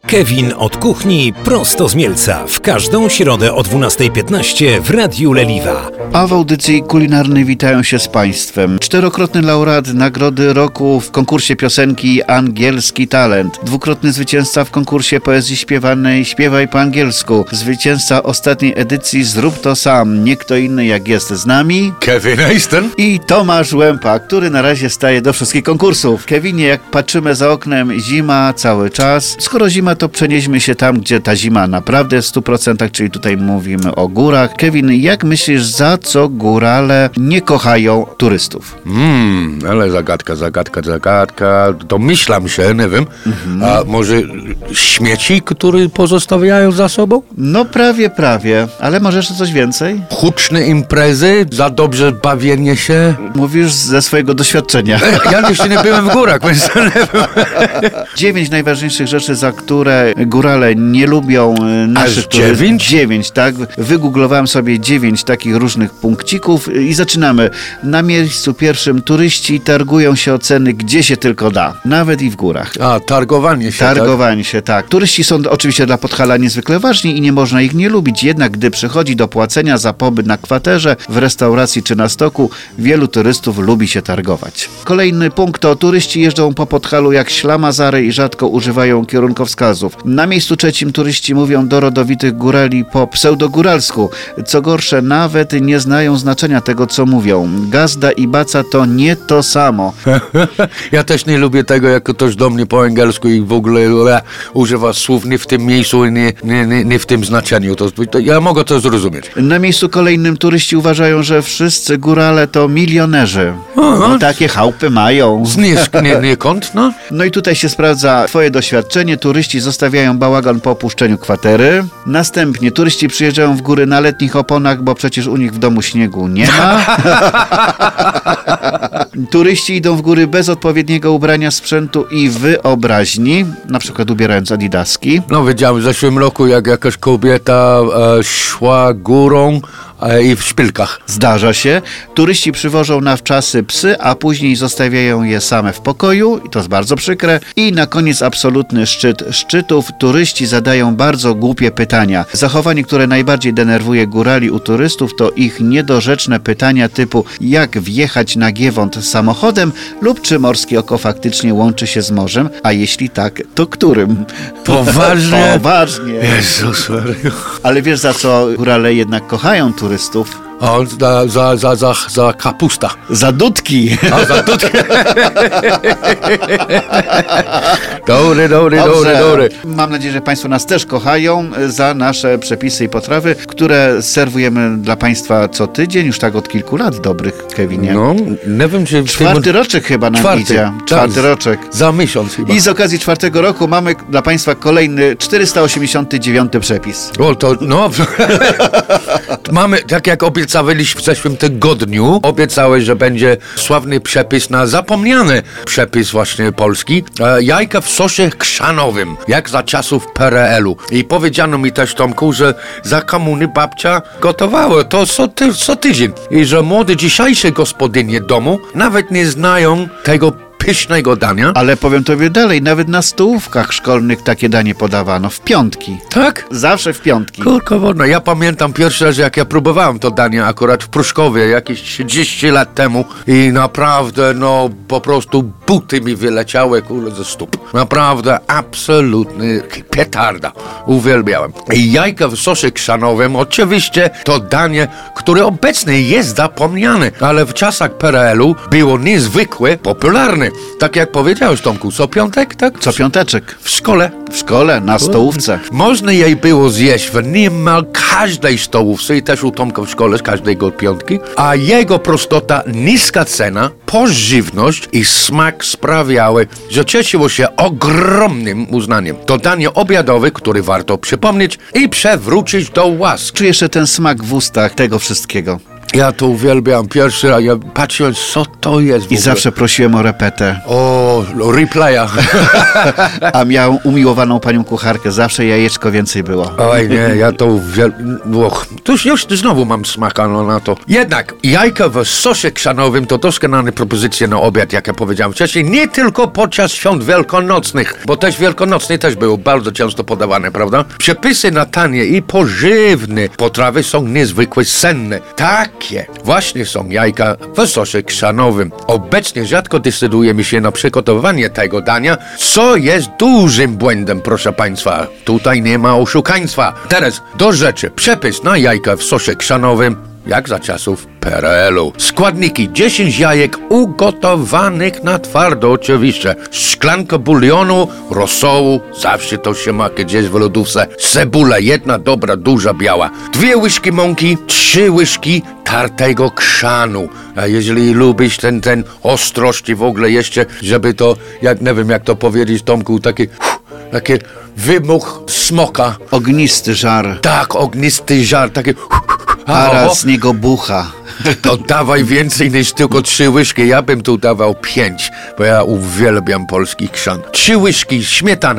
Kevin od kuchni prosto z Mielca. W każdą środę o 12:15 w Radiu Leliwa. A w audycji kulinarnej witają się z Państwem czterokrotny laureat Nagrody Roku w konkursie piosenki Angielski Talent, dwukrotny zwycięzca w konkursie poezji śpiewanej Śpiewaj po angielsku, zwycięzca ostatniej edycji Zrób to sam, nie kto inny jak jest z nami Kevin Easton i Tomasz Łępa, który na razie staje do wszystkich konkursów. Kevinie, jak patrzymy za oknem, zima cały czas. Skoro zima, to przenieśmy się tam, gdzie ta zima naprawdę jest w 100%, czyli tutaj mówimy o górach. Kevin, jak myślisz, za co górale nie kochają turystów? Ale zagadka. Domyślam się, nie wiem. A może śmieci, które pozostawiają za sobą? No prawie, ale może jeszcze coś więcej? Huczne imprezy, za dobrze bawienie się. Mówisz ze swojego doświadczenia. Ja jeszcze nie byłem w górach, więc nie wiem. 9 najważniejszych rzeczy, za które górale nie lubią naszych turystów. 9, tak? Wygooglowałem sobie 9 takich różnych punkcików i zaczynamy. Na miejscu pierwszym turyści targują się o ceny, gdzie się tylko da. Nawet i w górach. A, targowanie się, Targowanie się, tak. Turyści są oczywiście dla Podhala niezwykle ważni i nie można ich nie lubić, jednak gdy przychodzi do płacenia za pobyt na kwaterze, w restauracji czy na stoku, wielu turystów lubi się targować. Kolejny punkt to turyści jeżdżą po Podhalu jak ślamazary i rzadko używają kierunkowskazów. Na miejscu trzecim turyści mówią do rodowitych górali po pseudogóralsku. Co gorsze, nawet nie znają znaczenia tego, co mówią. Gazda i baca to nie to samo. Ja też nie lubię tego, jak ktoś do mnie po angielsku i w ogóle używa słów nie w tym miejscu i nie w tym znaczeniu. To ja mogę to zrozumieć. Na miejscu kolejnym turyści uważają, że wszyscy górale to milionerzy. No, takie chałupy mają. Znikąd, no? No i tutaj się sprawdza twoje doświadczenie. Turyści zostawiają bałagan po opuszczeniu kwatery. Następnie turyści przyjeżdżają w góry na letnich oponach, bo przecież u nich w domu śniegu nie ma. Turyści idą w góry bez odpowiedniego ubrania, sprzętu i wyobraźni, na przykład ubierając adidaski. No wiedziałem w zeszłym roku, jak jakaś kobieta szła górą i w szpilkach. Zdarza się. Turyści przywożą na wczasy psy, a później zostawiają je same w pokoju i to jest bardzo przykre. I na koniec absolutny szczyt szczytów. Turyści zadają bardzo głupie pytania. Zachowanie, które najbardziej denerwuje górali u turystów, to ich niedorzeczne pytania typu jak wjechać na Giewont samochodem lub czy morskie oko faktycznie łączy się z morzem, a jeśli tak, to którym? Poważnie? Poważnie. Jezus Maria. Ale wiesz, za co górale jednak kochają turystów? O, za kapusta. Za dudki. A, za dudki. Dobry. Mam nadzieję, że Państwo nas też kochają za nasze przepisy i potrawy, które serwujemy dla Państwa co tydzień, już tak od kilku lat dobrych, Kevinie. No, nie wiem, czy... Czwarty roczek chyba nam idzie. Czwarty roczek. Za miesiąc chyba. I z okazji czwartego roku mamy dla Państwa kolejny 489 przepis. O, to no... Mamy, tak jak obiecałeś w zeszłym tygodniu, obiecałeś, że będzie sławny przepis na zapomniany przepis właśnie polski. Jajka w sosie chrzanowym, jak za czasów PRL-u. I powiedziano mi też, Tomku, że za komuny babcia gotowała to co tydzień. I że młode dzisiejsze gospodynie domu nawet nie znają tego pysznego dania. Ale powiem tobie dalej, nawet na stołówkach szkolnych takie danie podawano w piątki. Tak? Zawsze w piątki. Kurko wodno, ja pamiętam pierwszy raz, jak ja próbowałem to danie akurat w Pruszkowie jakieś 30 lat temu i naprawdę, no po prostu buty mi wyleciały ze stóp. Naprawdę absolutny petarda. Uwielbiałem. I jajka w sosie chrzanowym, oczywiście to danie, które obecnie jest zapomniane, ale w czasach PRL-u było niezwykle popularne. Tak jak powiedziałeś, Tomku, co piątek, tak? Co piąteczek. W szkole. W szkole, na stołówce. Można jej było zjeść w niemal każdej stołówce i też u Tomka w szkole z każdego piątki, a jego prostota, niska cena, pożywność i smak sprawiały, że cieszyło się ogromnym uznaniem. To danie obiadowe, które warto przypomnieć i przewrócić do łask. Czuję jeszcze ten smak w ustach tego wszystkiego. Ja to uwielbiam. Pierwszy raz, ja patrzyłem, co to jest w I ogóle. zawsze prosiłem o repetę. O, replaya. A miałem umiłowaną panią kucharkę. Zawsze jajeczko więcej było. Oj nie, ja to to już znowu mam smaka na to. Jednak jajka w sosie chrzanowym to doskonale propozycja na obiad, jak ja powiedziałem wcześniej. Nie tylko podczas świąt wielkanocnych, bo też wielkanocne też były bardzo często podawane, prawda? Przepisy na tanie i pożywne potrawy są niezwykle cenne. Takie właśnie są jajka w sosie chrzanowym. Obecnie rzadko decydujemy się na przygotowanie tego dania, co jest dużym błędem, proszę państwa. Tutaj nie ma oszukaństwa. Teraz do rzeczy. Przepis na jajka w sosie chrzanowym, jak za czasów PRL-u. Składniki: 10 jajek ugotowanych na twardo oczywiście, szklanka bulionu, rosołu, zawsze to się ma gdzieś w lodówce, cebula jedna dobra, duża, biała, 2 łyżki mąki, 3 łyżki tartego chrzanu. A jeżeli lubisz ten ostrość i w ogóle jeszcze, żeby to, jak nie wiem jak to powiedzieć, Tomku, taki wymuch smoka. Ognisty żar. Tak, ognisty żar, takie... Para z niego bucha. To dawaj więcej niż tylko 3 łyżki. Ja bym tu dawał 5, bo ja uwielbiam polski chrzan. 3 łyżki śmietany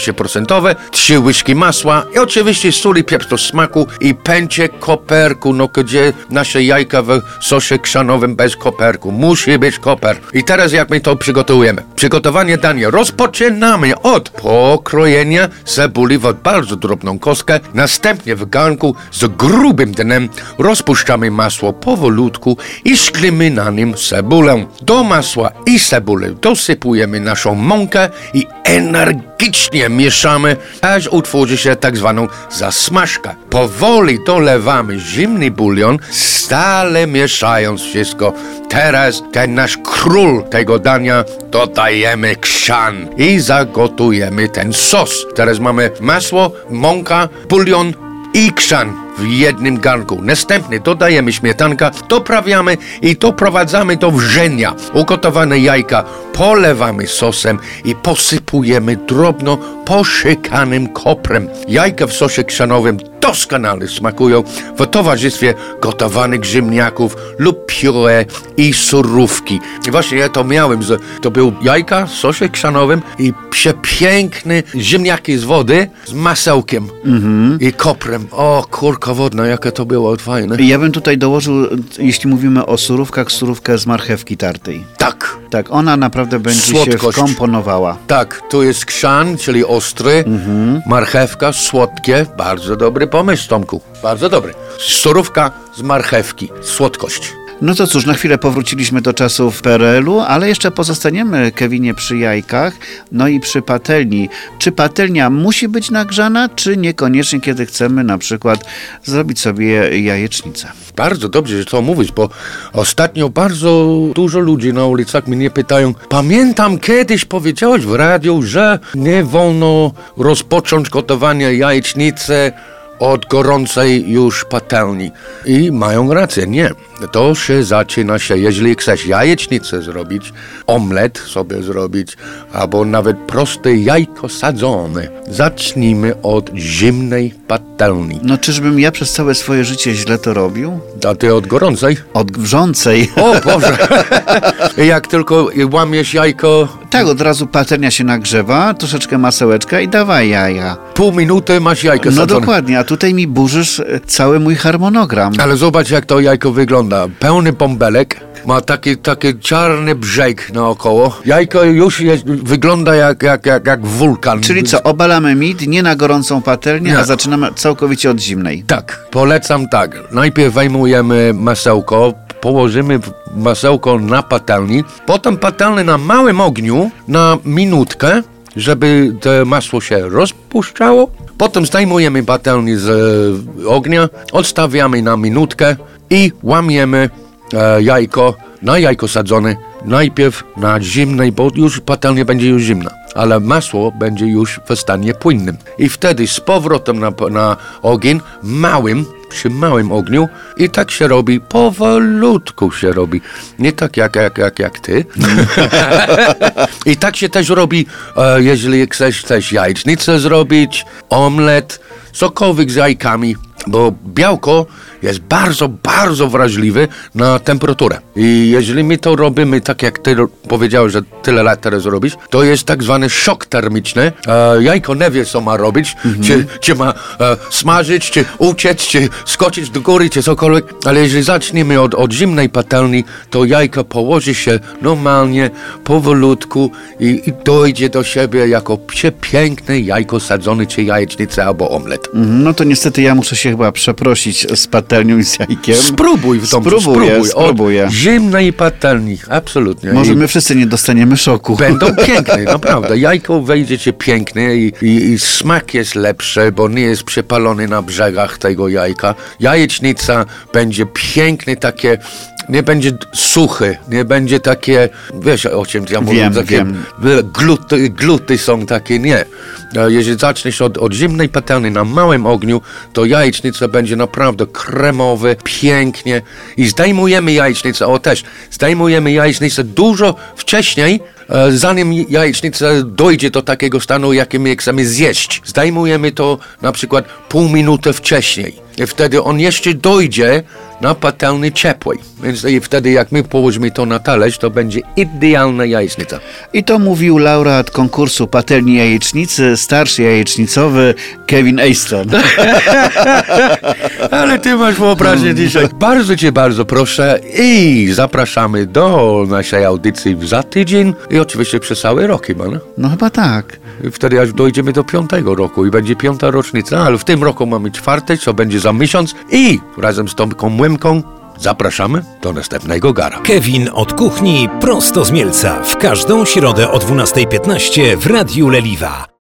18%, 3 łyżki masła i oczywiście sól i pieprz do smaku i pęcie koperku. No gdzie nasze jajka w sosie chrzanowym bez koperku? Musi być koper. I teraz jak my to przygotujemy? Przygotowanie dania rozpoczynamy od pokrojenia cebuli w bardzo drobną kostkę. Następnie w garnku z grubym dnem rozpuszczamy masło powolutku i szklimy na nim cebulę. Do masła i cebuli dosypujemy naszą mąkę i energicznie mieszamy, aż utworzy się tak zwaną zasmażkę. Powoli dolewamy zimny bulion, stale mieszając wszystko. Teraz ten nasz król tego dania dodajemy chrzan i zagotujemy ten sos. Teraz mamy masło, mąka, bulion i chrzan w jednym garnku. Następnie dodajemy śmietankę, doprawiamy i doprowadzamy do wrzenia. Ugotowane jajka polewamy sosem i posypujemy drobno poszykanym koprem. Jajka w sosie chrzanowym doskonale smakują w towarzystwie gotowanych ziemniaków lub pióre i surówki. I właśnie ja to miałem, to był jajka w sosie chrzanowym i przepiękne ziemniaki z wody z masełkiem i koprem. O, kurka wodna, jakie to było fajne. Ja bym tutaj dołożył, jeśli mówimy o surówkach, surówkę z marchewki tartej. Tak. Tak, ona naprawdę będzie Słodkość się wkomponowała. Tak, tu jest chrzan, czyli ostry, marchewka, słodkie. Bardzo dobry pomysł, Tomku. Bardzo dobry. Surówka z marchewki, słodkość. No to cóż, na chwilę powróciliśmy do czasów PRL-u, ale jeszcze pozostaniemy, Kevinie, przy jajkach, no i przy patelni. Czy patelnia musi być nagrzana, czy niekoniecznie, kiedy chcemy na przykład zrobić sobie jajecznicę? Bardzo dobrze, że to mówisz, bo ostatnio bardzo dużo ludzi na ulicach mnie pytają: pamiętam, kiedyś powiedziałeś w radiu, że nie wolno rozpocząć gotowania jajecznicy od gorącej już patelni. I mają rację, nie. To się zaczyna jeżeli chcesz jajecznicę zrobić, omlet sobie zrobić, albo nawet proste jajko sadzone. Zacznijmy od zimnej patelni. No czyżbym ja przez całe swoje życie źle to robił? A ty od gorącej? Od wrzącej. O Boże! Jak tylko łamiesz jajko... Tak, od razu patelnia się nagrzewa, troszeczkę masełeczka i dawaj jaja. Pół minuty masz jajko No sadzone. dokładnie, a tutaj mi burzysz cały mój harmonogram. Ale zobacz, jak to jajko wygląda. Pełny bąbelek, ma taki czarny brzeg naokoło. Jajko już wygląda jak wulkan. Czyli co, obalamy mit, nie na gorącą patelnię, Nie. a zaczynamy całkowicie od zimnej. Tak, polecam tak. Najpierw wejmujemy masełko, położymy masełko na patelni, potem patelnię na małym ogniu na minutkę, żeby to masło się rozpuszczało. Potem zdejmujemy patelnię z ognia, odstawiamy na minutkę i łamiemy jajko sadzone najpierw na zimnej, bo już patelnia będzie już zimna, ale masło będzie już w stanie płynnym. I wtedy z powrotem na ogień przy małym ogniu i tak się robi, powolutku się robi. Nie tak jak ty. I tak się też robi, jeżeli chcesz też jajecznicę zrobić, omlet, cokolwiek z jajkami, bo białko jest bardzo, bardzo wrażliwy na temperaturę. I jeżeli my to robimy tak, jak ty powiedziałeś, że tyle lat teraz robisz, to jest tak zwany szok termiczny. Jajko nie wie, co ma robić, czy ma smażyć, czy uciec, czy skoczyć do góry, czy cokolwiek. Ale jeżeli zaczniemy od zimnej patelni, to jajko położy się normalnie, powolutku i dojdzie do siebie jako piękne jajko sadzone, czy jajecznicę albo omlet. No to niestety ja muszę się chyba przeprosić z patelnią i z jajkiem. Spróbuj w domu, Spróbuję. Od zimnej patelni, absolutnie. Może my wszyscy nie dostaniemy szoku. Będą piękne, naprawdę. Jajko wejdzie ci piękne i smak jest lepszy, bo nie jest przepalony na brzegach tego jajka. Jajecznica będzie piękne, takie, nie będzie suchy, nie będzie takie, wiesz o czym ja mówię, takie gluty są takie, nie. Jeżeli zaczniesz od zimnej patelni na małym ogniu, to jajecznica będzie naprawdę kremowy, pięknie i zdejmujemy jajecznicę dużo wcześniej, zanim jajecznica dojdzie do takiego stanu, jakim my chcemy zjeść. Zdejmujemy to na przykład pół minuty wcześniej. I wtedy on jeszcze dojdzie na patelni ciepłej. Więc wtedy jak my położymy to na talerz, to będzie idealna jajecznica. I to mówił laureat konkursu patelni jajecznicy, starszy jajecznicowy Kevin Easton. Ale ty masz wyobraźnię dzisiaj. Bardzo proszę i zapraszamy do naszej audycji za tydzień i oczywiście przez cały rok chyba, no? No chyba tak. Wtedy aż dojdziemy do 5. roku i będzie 5. rocznica, ale w tym roku mamy 4, co będzie za miesiąc i razem z Tomką Młymką zapraszamy do następnego gara. Kevin od kuchni prosto z Mielca w każdą środę o 12:15 w Radiu Leliwa.